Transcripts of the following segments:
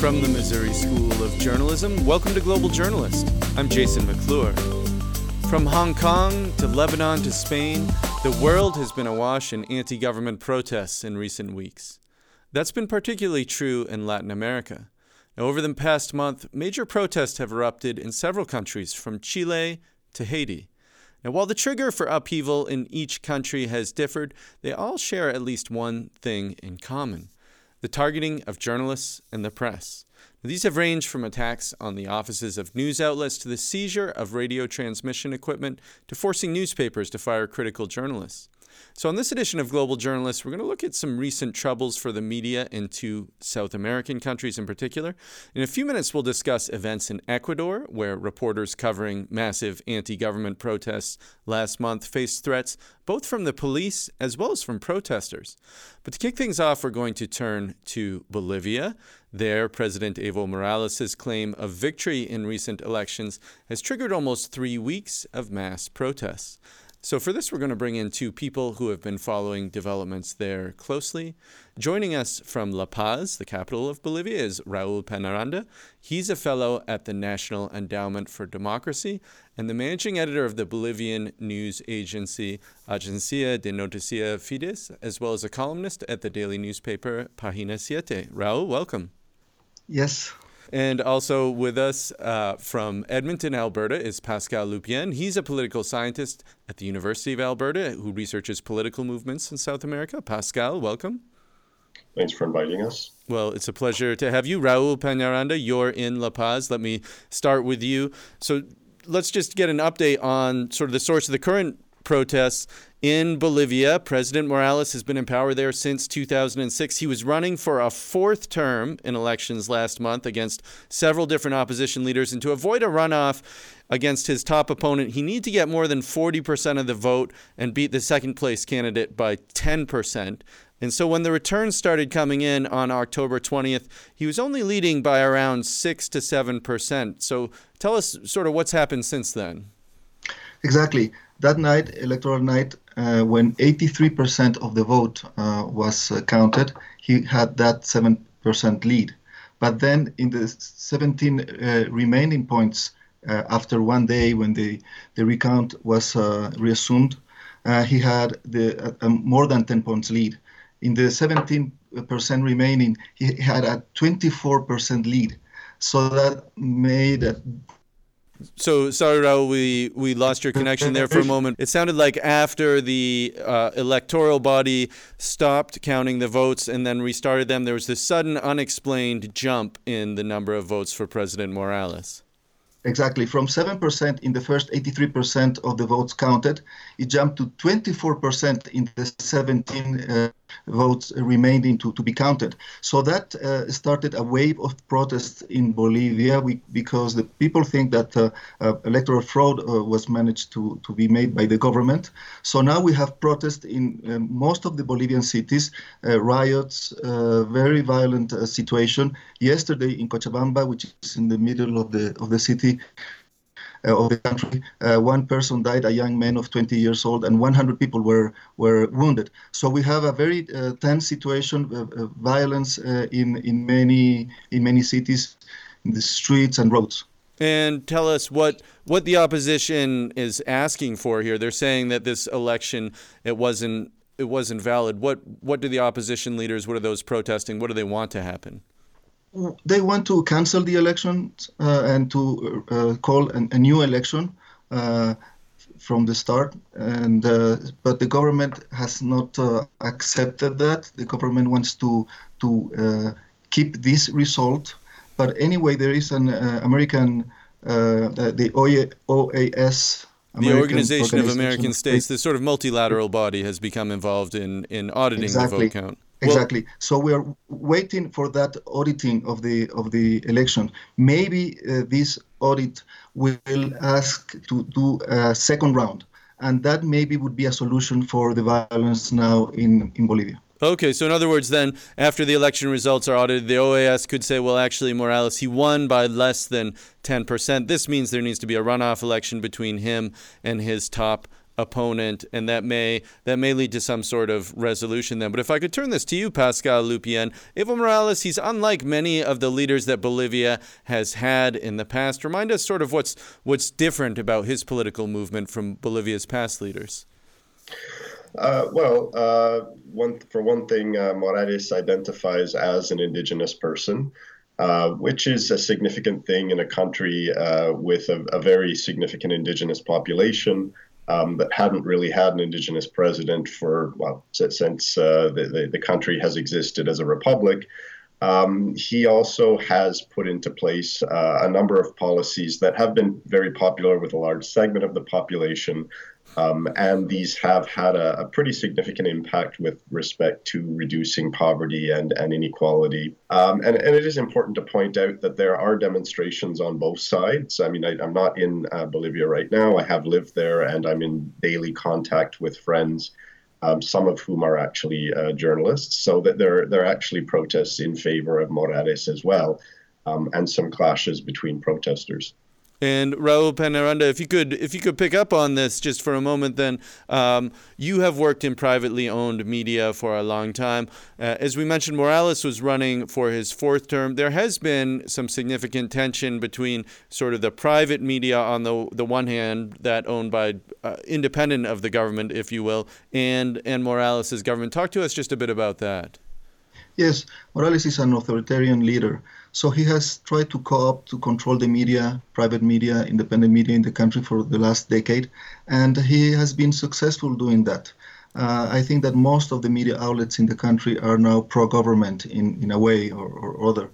From the Missouri School of Journalism, welcome to Global Journalist. I'm Jason McClure. From Hong Kong to Lebanon to Spain, the world has been awash in anti-government protests in recent weeks. That's been particularly true in Latin America. Now, over the past month, major protests have erupted in several countries, from Chile to Haiti. Now, while the trigger for upheaval in each country has differed, they all share at least one thing in common: the targeting of journalists and the press. Now, these have ranged from attacks on the offices of news outlets to the seizure of radio transmission equipment to forcing newspapers to fire critical journalists. So on this edition of Global Journalist, we're going to look at some recent troubles for the media in two South American countries in particular. In a few minutes, we'll discuss events in Ecuador, where reporters covering massive anti-government protests last month faced threats both from the police as well as from protesters. But to kick things off, we're going to turn to Bolivia. There, President Evo Morales' claim of victory in recent elections has triggered almost 3 weeks of mass protests. So for this, we're going to bring in two people who have been following developments there closely. Joining us from La Paz, the capital of Bolivia, is Raul Peñaranda. He's a fellow at the National Endowment for Democracy and the managing editor of the Bolivian news agency Agencia de Noticias Fides, as well as a columnist at the daily newspaper Página 7. Raul, welcome. Yes. And also with us from Edmonton, Alberta, is Pascal Lupien. He's a political scientist at the University of Alberta who researches political movements in South America. Pascal, welcome. Thanks for inviting us. Well, it's a pleasure to have you. Raul Peñaranda, you're in La Paz. Let me start with you. So let's just get an update on sort of the source of the current protests in Bolivia. President Morales has been in power there since 2006. He was running for a fourth term in elections last month against several different opposition leaders. And to avoid a runoff against his top opponent, he needed to get more than 40% of the vote and beat the second place candidate by 10%. And so when the returns started coming in on October 20th, he was only leading by around 6 to 7%. So tell us sort of what's happened since then. Exactly. That night, electoral night, when 83% of the vote was counted, he had that 7% lead. But then in the 17 remaining points after 1 day when the recount was reassumed, he had more than 10 points lead. In the 17% remaining, he had a 24% lead. So that made a So, sorry, Raul, we lost your connection there for a moment. It sounded like after the electoral body stopped counting the votes and then restarted them, there was this sudden, unexplained jump in the number of votes for President Morales. Exactly. From 7% in the first 83% of the votes counted, it jumped to 24% in the 17 votes remaining to be counted. So that started a wave of protests in Bolivia because the people think that electoral fraud was managed to be made by the government. So now we have protests in most of the Bolivian cities, riots, very violent situation. Yesterday in Cochabamba, which is in the middle of the city, of the country, one person died, a young man of 20 years old, and 100 people were wounded. So we have a very tense situation, violence in many cities, in the streets and roads. And tell us what the opposition is asking for here. They're saying that this election it wasn't valid. What do the opposition leaders? What are those protesting? What do they want to happen? They want to cancel the elections and to call a new election from the start. And but the government has not accepted that. The government wants to keep this result. But anyway, there is an American, the OAS. The Organization of American States, this sort of multilateral body, has become involved in auditing Exactly. the vote count. Exactly. So we are waiting for that auditing of the election. Maybe this audit will ask to do a second round, and that maybe would be a solution for the violence now in Bolivia. Okay, so in other words then, after the election results are audited, the OAS could say, well, actually, Morales, he won by less than 10%. This means there needs to be a runoff election between him and his top opponent, and that may lead to some sort of resolution then. But if I could turn this to you, Pascal Lupien, Evo Morales, he's unlike many of the leaders that Bolivia has had in the past. Remind us sort of what's different about his political movement from Bolivia's past leaders. One thing, Morales identifies as an indigenous person, which is a significant thing in a country with a very significant indigenous population that hadn't really had an indigenous president since the country has existed as a republic. He also has put into place a number of policies that have been very popular with a large segment of the population. And these have had a pretty significant impact with respect to reducing poverty and inequality. And it is important to point out that there are demonstrations on both sides. I mean, I'm not in Bolivia right now. I have lived there, and I'm in daily contact with friends, some of whom are actually journalists. So that there are actually protests in favor of Morales as well, and some clashes between protesters. And Raul Peñaranda, if you could pick up on this just for a moment, then you have worked in privately owned media for a long time. As we mentioned, Morales was running for his fourth term. There has been some significant tension between sort of the private media on the one hand, that owned by independent of the government, if you will, and Morales' government. Talk to us just a bit about that. Yes, Morales is an authoritarian leader. So he has tried to co-opt to control the media, private media, independent media in the country for the last decade, and he has been successful doing that. I think that most of the media outlets in the country are now pro-government in a way or other.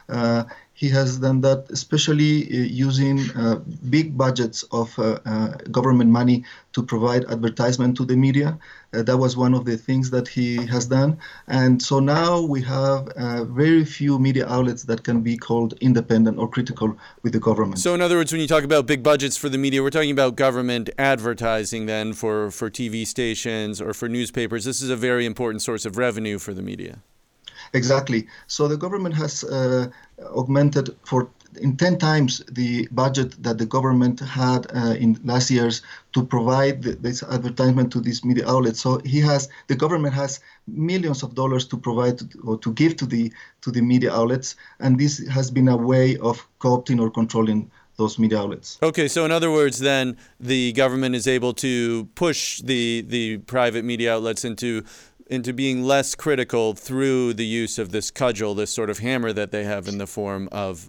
He has done that, especially using big budgets of government money to provide advertisement to the media. That was one of the things that he has done. And so now we have very few media outlets that can be called independent or critical with the government. So in other words, when you talk about big budgets for the media, we're talking about government advertising then for TV stations or for newspapers. This is a very important source of revenue for the media. Exactly. So the government has augmented in 10 times the budget that the government had in last years to provide this advertisement to these media outlets. So the government has millions of dollars to provide or to give to the media outlets, and this has been a way of co-opting or controlling those media outlets. Okay, so in other words, then the government is able to push the private media outlets into being less critical through the use of this cudgel, this sort of hammer that they have in the form of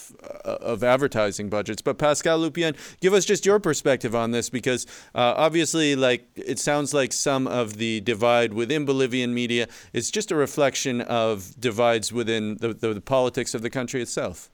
advertising budgets. But Pascal Lupien, give us just your perspective on this, because obviously, it sounds like some of the divide within Bolivian media is just a reflection of divides within the politics of the country itself.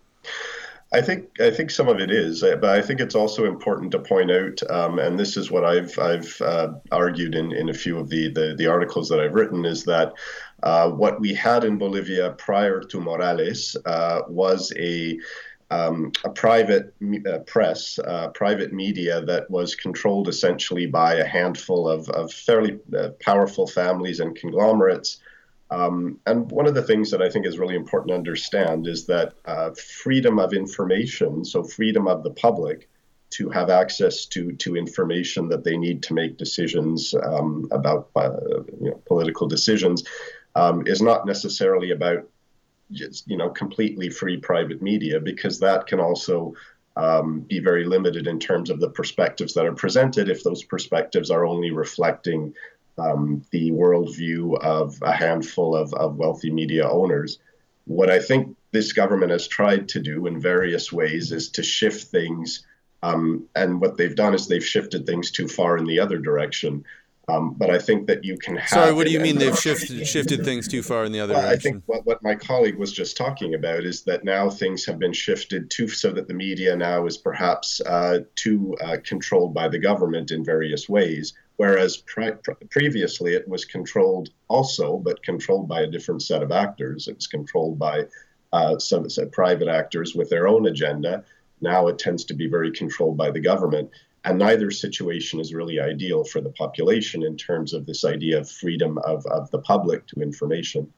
I think some of it is, but I think it's also important to point out, and this is what I've argued in a few of the articles that I've written, is that what we had in Bolivia prior to Morales was a private press, private media that was controlled essentially by a handful of fairly powerful families and conglomerates. And one of the things that I think is really important to understand is that freedom of information, so freedom of the public to have access to information that they need to make decisions about political decisions, is not necessarily about just, completely free private media, because that can also be very limited in terms of the perspectives that are presented if those perspectives are only reflecting the worldview of a handful of wealthy media owners. What I think this government has tried to do in various ways is to shift things, and what they've done is they've shifted things too far in the other direction. But I think that you can have... Sorry, what do you mean they've shifted things too far in the other direction? I think what my colleague was just talking about is that now things have been shifted so that the media now is perhaps too controlled by the government in various ways, whereas previously it was controlled also, but controlled by a different set of actors. It was controlled by some private actors with their own agenda. Now it tends to be very controlled by the government. And neither situation is really ideal for the population in terms of this idea of freedom of the public to information.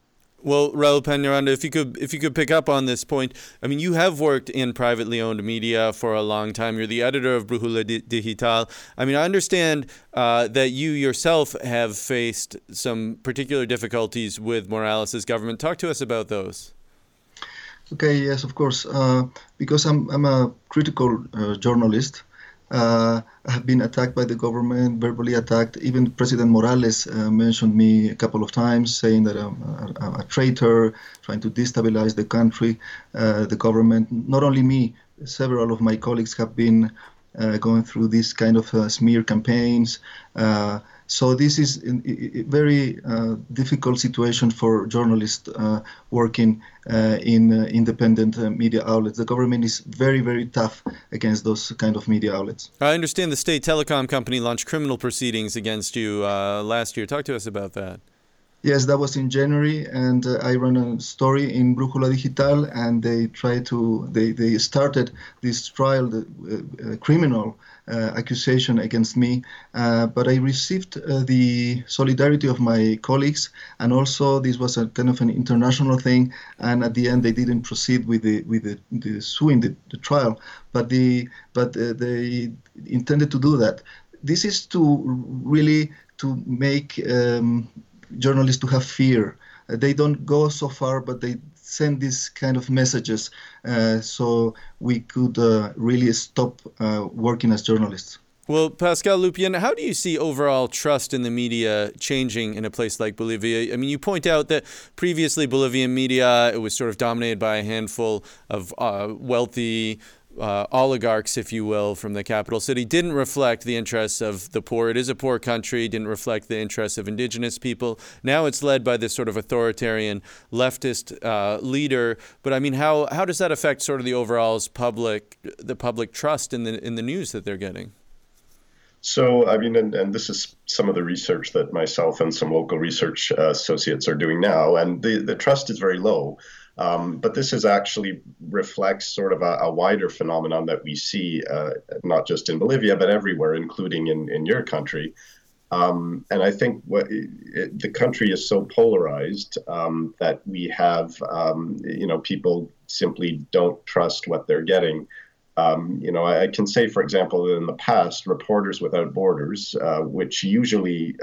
Well, Raul Peñaranda, if you could pick up on this point, I mean, you have worked in privately owned media for a long time. You're the editor of Brújula Digital. I mean, I understand that you yourself have faced some particular difficulties with Morales' government. Talk to us about those. Okay, yes, of course. Because I'm a critical journalist. I have been attacked by the government, verbally attacked. Even President Morales mentioned me a couple of times, saying that I'm a traitor, trying to destabilize the country, the government. Not only me, several of my colleagues have been going through this kind of smear campaigns. So this is a very difficult situation for journalists working in independent media outlets. The government is very, very tough against those kind of media outlets. I understand the state telecom company launched criminal proceedings against you last year. Talk to us about that. Yes, that was in January, and I ran a story in Brújula Digital, and they started this trial, the criminal accusation against me, but I received the solidarity of my colleagues, and also this was a kind of an international thing, and at the end they didn't proceed with the suing the trial, but they intended to do that. This is to make journalists to have fear. They don't go so far, but they send these kind of messages so we could really stop working as journalists. Well, Pascal Lupian, how do you see overall trust in the media changing in a place like Bolivia? I mean, you point out that previously Bolivian media, it was sort of dominated by a handful of wealthy oligarchs, if you will, from the capital city, didn't reflect the interests of the poor. It is a poor country, didn't reflect the interests of indigenous people. Now it's led by this sort of authoritarian leftist leader. But I mean, how does that affect sort of the overall public trust in the news that they're getting? So, I mean, and this is some of the research that myself and some local research associates are doing now, and the trust is very low. But this is actually reflects sort of a wider phenomenon that we see, not just in Bolivia, but everywhere, including in your country. And I think the country is so polarized that we have, people simply don't trust what they're getting. I can say, for example, that in the past, Reporters Without Borders, which usually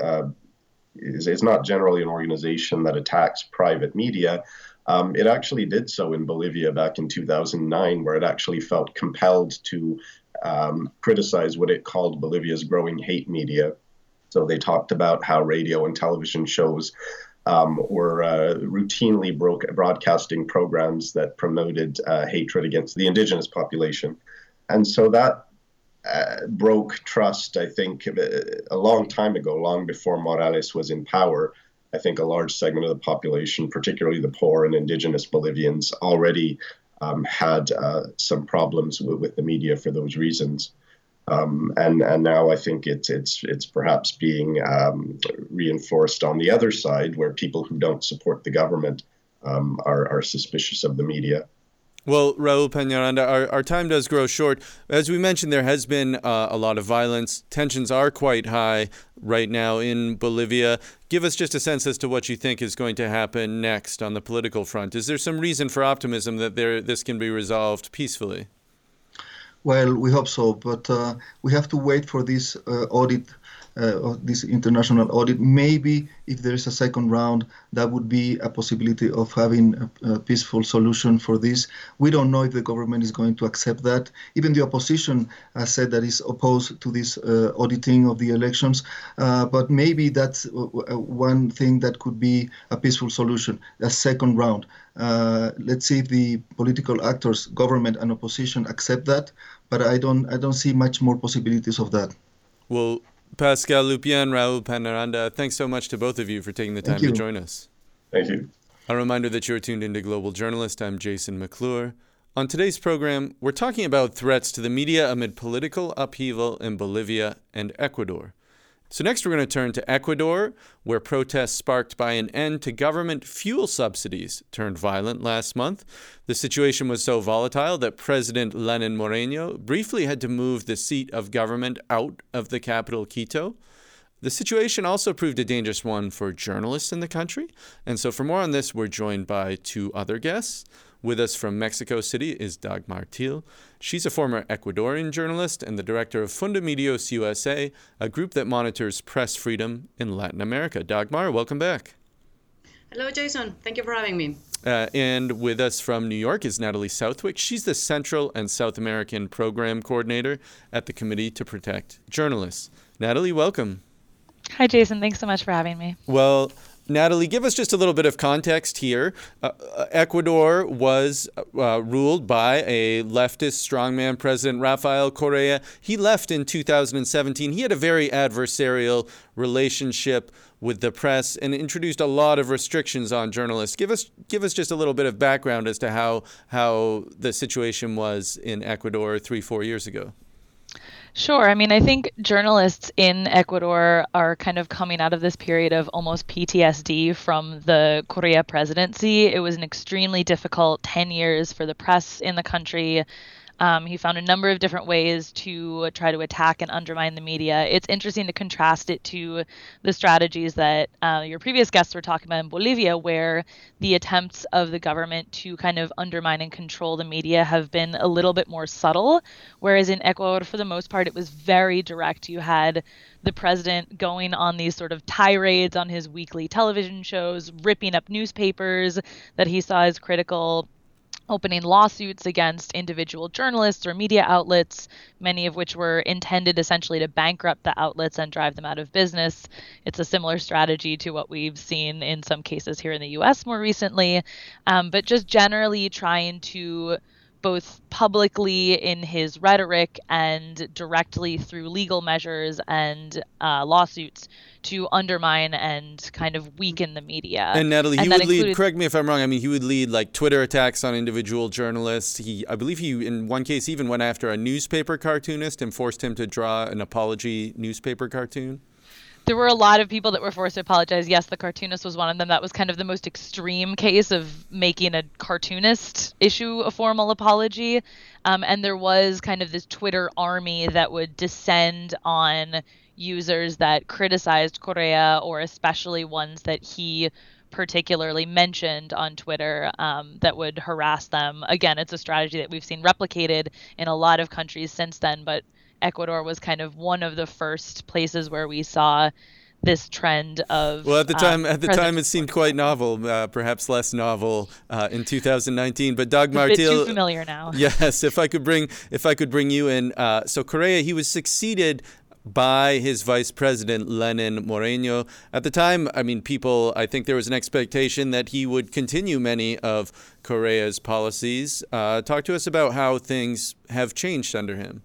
is not generally an organization that attacks private media, it actually did so in Bolivia back in 2009, where it actually felt compelled to criticize what it called Bolivia's growing hate media. So they talked about how radio and television shows were routinely broadcasting programs that promoted hatred against the indigenous population. And so that broke trust, I think, a long time ago, long before Morales was in power. I think a large segment of the population, particularly the poor and indigenous Bolivians, already had some problems with the media for those reasons. And now I think it's perhaps being reinforced on the other side, where people who don't support the government are suspicious of the media. Well, Raul Peñaranda, our time does grow short. As we mentioned, there has been a lot of violence. Tensions are quite high right now in Bolivia. Give us just a sense as to what you think is going to happen next on the political front. Is there some reason for optimism that this can be resolved peacefully? Well, we hope so, but we have to wait for this audit, this international audit. Maybe if there is a second round, that would be a possibility of having a peaceful solution for this. We don't know if the government is going to accept that. Even the opposition has said that is opposed to this auditing of the elections. But maybe that's one thing that could be a peaceful solution, a second round. Let's see if the political actors, government and opposition, accept that. But I don't see much more possibilities of that. Well, Pascal Lupian, Raul Peñaranda, thanks so much to both of you for taking the time to join us. Thank you. A reminder that you're tuned into Global Journalist. I'm Jason McClure. On today's program, we're talking about threats to the media amid political upheaval in Bolivia and Ecuador. So next we're going to turn to Ecuador, where protests sparked by an end to government fuel subsidies turned violent last month. The situation was so volatile that President Lenin Moreno briefly had to move the seat of government out of the capital, Quito. The situation also proved a dangerous one for journalists in the country. And so for more on this, we're joined by two other guests. With us from Mexico City is Dagmar Thiel. She's a former Ecuadorian journalist and the director of Fundamedios USA, a group that monitors press freedom in Latin America. Dagmar, welcome back. Hello, Jason. Thank you for having me. And with us from New York is Natalie Southwick. She's the Central and South American Program Coordinator at the Committee to Protect Journalists. Natalie, welcome. Hi, Jason. Thanks so much for having me. Well, Natalie, give us just a little bit of context here. Ecuador was ruled by a leftist strongman, President Rafael Correa. He left in 2017. He had a very adversarial relationship with the press and introduced a lot of restrictions on journalists. Give us just a little bit of background as to how the situation was in Ecuador 3-4 years ago. Sure. I mean, I think journalists in Ecuador are kind of coming out of this period of almost PTSD from the Correa presidency. It was an extremely difficult 10 years for the press in the country. He found a number of different ways to try to attack and undermine the media. It's interesting to contrast it to the strategies that your previous guests were talking about in Bolivia, where the attempts of the government to kind of undermine and control the media have been a little bit more subtle, whereas in Ecuador, for the most part, it was very direct. You had the president going on these sort of tirades on his weekly television shows, ripping up newspapers that he saw as critical, opening lawsuits against individual journalists or media outlets, many of which were intended essentially to bankrupt the outlets and drive them out of business. It's a similar strategy to what we've seen in some cases here in the U.S. more recently, but just generally trying to both publicly in his rhetoric and directly through legal measures and lawsuits to undermine and kind of weaken the media. And Natalie, he would lead, correct me if I'm wrong, I mean, he would lead like Twitter attacks on individual journalists. I believe he, in one case, even went after a newspaper cartoonist and forced him to draw an apology newspaper cartoon. There were a lot of people that were forced to apologize. Yes, the cartoonist was one of them. That was kind of the most extreme case of making a cartoonist issue a formal apology. And there was kind of this Twitter army that would descend on users that criticized Correa, or especially ones that he particularly mentioned on Twitter, that would harass them. Again, it's a strategy that we've seen replicated in a lot of countries since then, but Ecuador was kind of one of the first places where we saw this trend of. Well, at the time, it seemed quite novel, perhaps less novel in 2019. But Dagmar Thiel, too familiar now. Yes, if I could bring you in. So Correa, he was succeeded by his vice president, Lenin Moreno. At the time, I mean, I think there was an expectation that he would continue many of Correa's policies. Talk to us about how things have changed under him.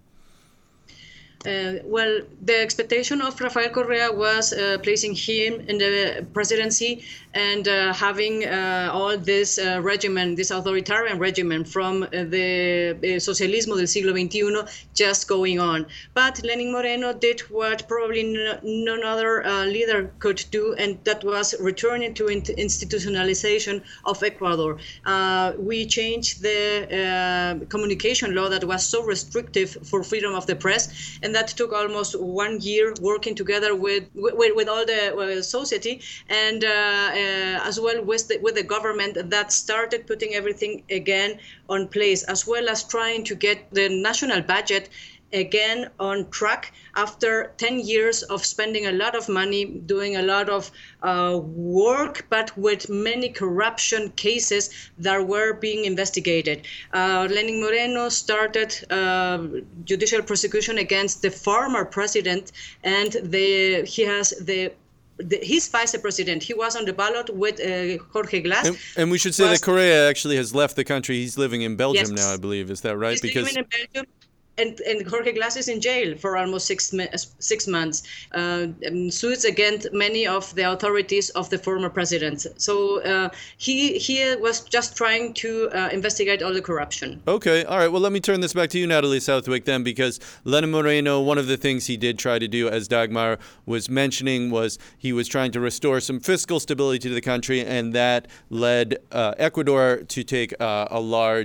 Well, the expectation of Rafael Correa was placing him in the presidency and having all this regimen, this authoritarian regimen from the socialismo del siglo XXI just going on. But Lenin Moreno did what probably none other leader could do, and that was returning to institutionalization of Ecuador. We changed the communication law that was so restrictive for freedom of the press, and that took almost 1 year working together with all the society and as well with the government that started putting everything again on place, as well as trying to get the national budget again on track after 10 years of spending a lot of money, doing a lot of work, but with many corruption cases that were being investigated. Lenin Moreno started judicial prosecution against the former president, and he has his vice president. He was on the ballot with Jorge Glass. And we should say that Correa actually has left the country. He's living in Belgium now, I believe. Is that right? He's living in Belgium. And Jorge Glass is in jail for almost 6 months. Suits against many of the authorities of the former president. So he was just trying to investigate all the corruption. Okay, all right. Well, let me turn this back to you, Natalie Southwick, then, because Lenin Moreno, one of the things he did try to do, as Dagmar was mentioning, was he was trying to restore some fiscal stability to the country, and that led Ecuador to take a large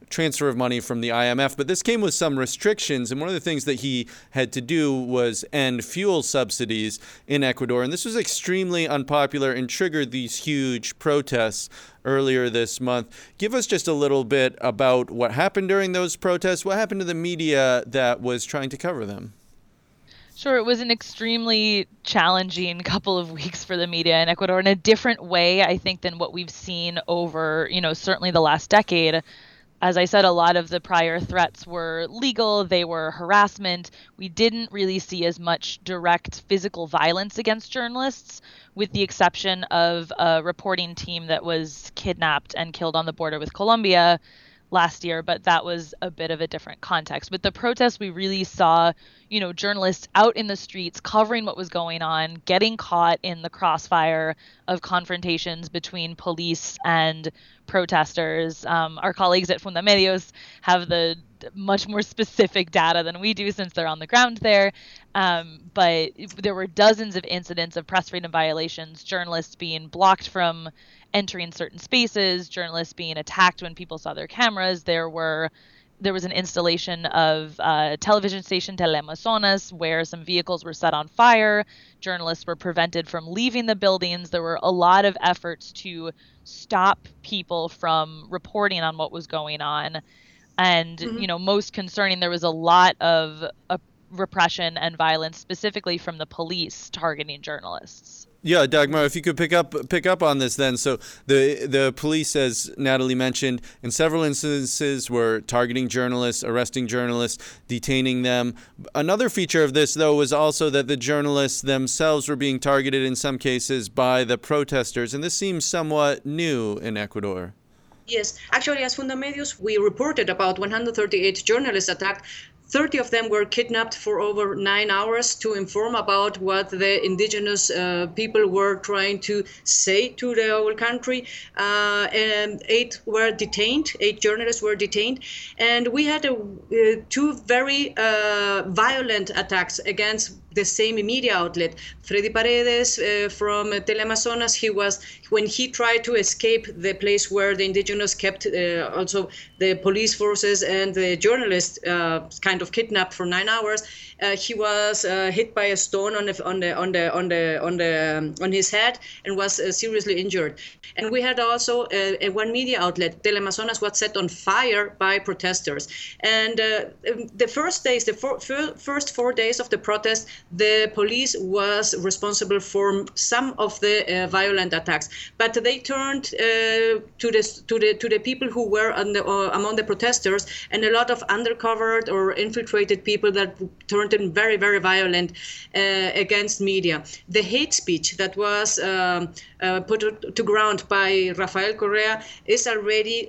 transfer of money from the IMF, but this came with some restrictions. And one of the things that he had to do was end fuel subsidies in Ecuador. And this was extremely unpopular and triggered these huge protests earlier this month. Give us just a little bit about what happened during those protests. What happened to the media that was trying to cover them? Sure, it was an extremely challenging couple of weeks for the media in Ecuador in a different way, I think, than what we've seen over, certainly the last decade. As I said, a lot of the prior threats were legal, they were harassment. We didn't really see as much direct physical violence against journalists, with the exception of a reporting team that was kidnapped and killed on the border with Colombia last year, but that was a bit of a different context. With the protests, we really saw, journalists out in the streets covering what was going on, getting caught in the crossfire of confrontations between police and protesters. Our colleagues at Fundamedios have the much more specific data than we do since they're on the ground there. But there were dozens of incidents of press freedom violations, journalists being blocked from entering certain spaces, journalists being attacked when people saw their cameras. There was an installation of television station Teleamazonas where some vehicles were set on fire. Journalists were prevented from leaving the buildings. There were a lot of efforts to stop people from reporting on what was going on. And, most concerning, there was a lot of repression and violence, specifically from the police targeting journalists. Yeah, Dagmar, if you could pick up on this then. So the police, as Natalie mentioned, in several instances were targeting journalists, arresting journalists, detaining them. Another feature of this, though, was also that the journalists themselves were being targeted in some cases by the protesters. And this seems somewhat new in Ecuador. Yes, actually, as Fundamedios, we reported about 138 journalists attacked. 30 of them were kidnapped for over 9 hours to inform about what the indigenous people were trying to say to the whole country. And 8 journalists were detained. And we had 2 very violent attacks against the same media outlet. Freddy Paredes from Teleamazonas, when he tried to escape the place where the indigenous kept also the police forces and the journalists kind of kidnapped for 9 hours. He was hit by a stone on his head and was seriously injured. And we had also one media outlet, Teleamazonas, was set on fire by protesters. And the first 4 days of the protest, the police was responsible for some of the violent attacks, but they turned to the people who were among the protesters, and a lot of undercover or infiltrated people that turned in very, very violent against media. The hate speech that was put to ground by Rafael Correa is already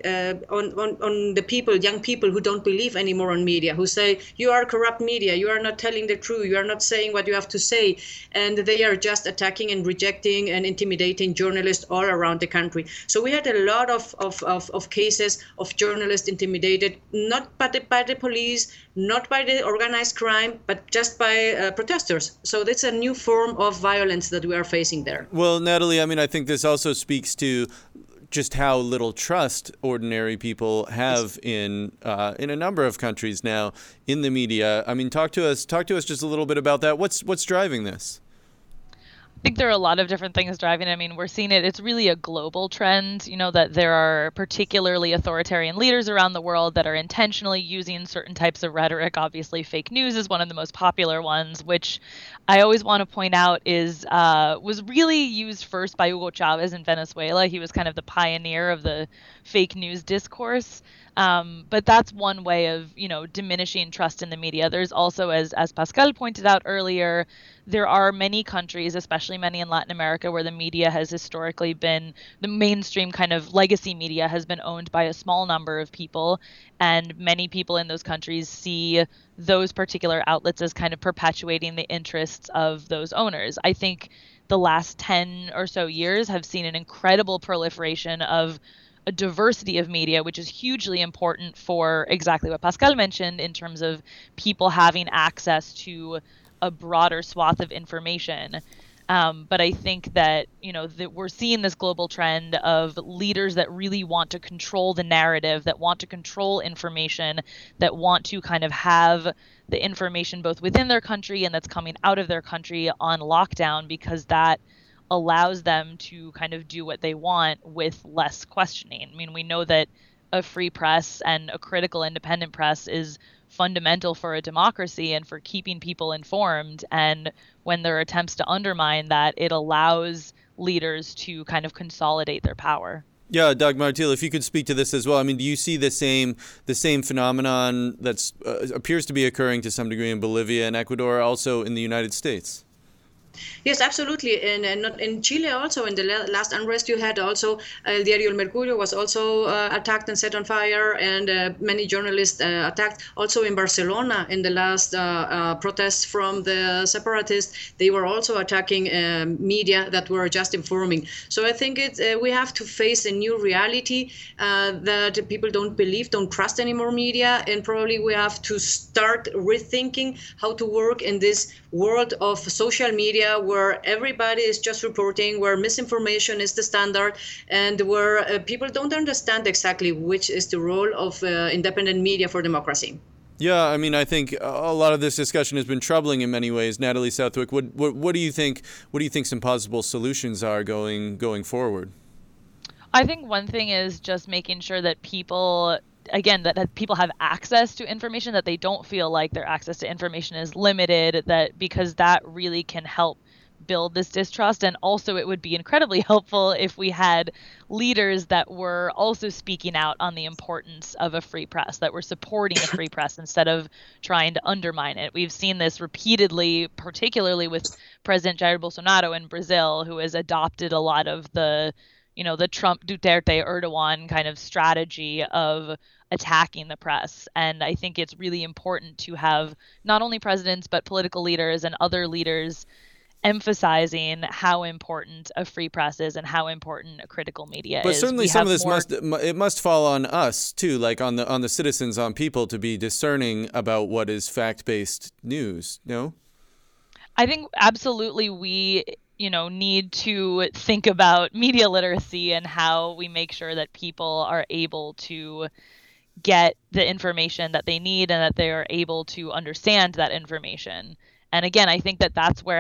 on the people, young people who don't believe anymore on media, who say, you are corrupt media, you are not telling the truth, you are not saying what you have to say. And they are just attacking and rejecting and intimidating journalists all around the country. So we had a lot of cases of journalists intimidated, not by the police, not by the organized crime, but just by protesters. So that's a new form of violence that we are facing there. Well, Natalie, I think this also speaks to just how little trust ordinary people have in a number of countries now in the media. Talk to us just a little bit about that. What's driving this? I think there are a lot of different things driving it. We're seeing it. It's really a global trend, that there are particularly authoritarian leaders around the world that are intentionally using certain types of rhetoric. Obviously, fake news is one of the most popular ones, which I always want to point out was really used first by Hugo Chavez in Venezuela. He was kind of the pioneer of the fake news discourse. But that's one way of, diminishing trust in the media. There's also, as Pascal pointed out earlier, there are many countries, especially many in Latin America, where the media has historically been, the mainstream kind of legacy media has been owned by a small number of people. And many people in those countries see those particular outlets as kind of perpetuating the interests of those owners. I think the last 10 or so years have seen an incredible proliferation of a diversity of media, which is hugely important for exactly what Pascal mentioned in terms of people having access to a broader swath of information. But I think that, that we're seeing this global trend of leaders that really want to control the narrative, that want to control information, that want to kind of have the information both within their country and that's coming out of their country on lockdown, because that allows them to kind of do what they want with less questioning. I mean, we know that a free press and a critical independent press is fundamental for a democracy and for keeping people informed. And when there are attempts to undermine that, it allows leaders to kind of consolidate their power. Yeah, Dagmar Thiel, if you could speak to this as well. I mean, do you see the same phenomenon that appears to be occurring to some degree in Bolivia and Ecuador, also in the United States? Yes, absolutely. And in Chile also, in the last unrest you had also, El Diario El Mercurio was also attacked and set on fire, and many journalists attacked. Also in Barcelona, in the last protests from the separatists, they were also attacking media that were just informing. So I think we have to face a new reality that people don't trust anymore media, and probably we have to start rethinking how to work in this world of social media, where everybody is just reporting, where misinformation is the standard, and where people don't understand exactly which is the role of independent media for democracy. Yeah, I mean, I think a lot of this discussion has been troubling in many ways. Natalie Southwick, what do you think? What do you think some possible solutions are going forward? I think one thing is just making sure that people, again, that people have access to information, that they don't feel like their access to information is limited, that because that really can help build this distrust. And also it would be incredibly helpful if we had leaders that were also speaking out on the importance of a free press, that were supporting a free press instead of trying to undermine it. We've seen this repeatedly, particularly with President Jair Bolsonaro in Brazil, who has adopted a lot of the Trump, Duterte, Erdogan kind of strategy of attacking the press. And I think it's really important to have not only presidents, but political leaders and other leaders emphasizing how important a free press is and how important a critical media is. But certainly some of this must fall on us too, like on the citizens, on people, to be discerning about what is fact-based news. No? I think absolutely we need to think about media literacy and how we make sure that people are able to get the information that they need and that they are able to understand that information. And again, I think that that's where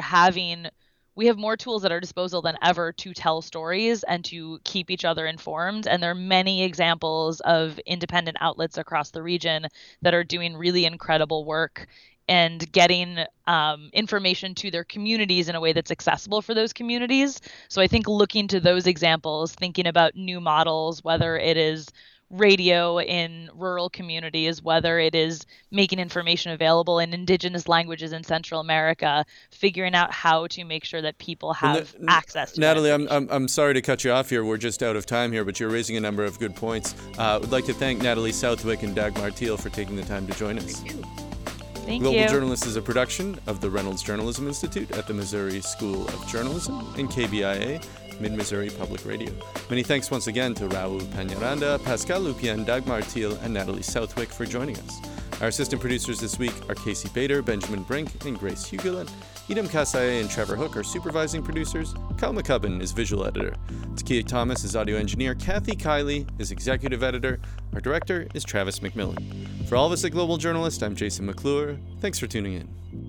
we have more tools at our disposal than ever to tell stories and to keep each other informed. And there are many examples of independent outlets across the region that are doing really incredible work and getting information to their communities in a way that's accessible for those communities. So I think looking to those examples, thinking about new models, whether it is radio in rural communities, whether it is making information available in indigenous languages in Central America, figuring out how to make sure that people have access to Natalie, I'm sorry to cut you off here. We're just out of time here, but you're raising a number of good points. I would like to thank Natalie Southwick and Dagmar Thiel for taking the time to join us. Thank Global you. Journalist is a production of the Reynolds Journalism Institute at the Missouri School of Journalism and KBIA, Mid-Missouri Public Radio. Many thanks once again to Raul Peñaranda, Pascal Lupien, Dagmar Thiel, and Natalie Southwick for joining us. Our assistant producers this week are Casey Bader, Benjamin Brink, and Grace Hugelin. Edom Kasaye and Trevor Hook are supervising producers. Kyle McCubbin is visual editor. Takia Thomas is audio engineer. Kathy Kiley is executive editor. Our director is Travis McMillan. For all of us at Global Journalist, I'm Jason McClure. Thanks for tuning in.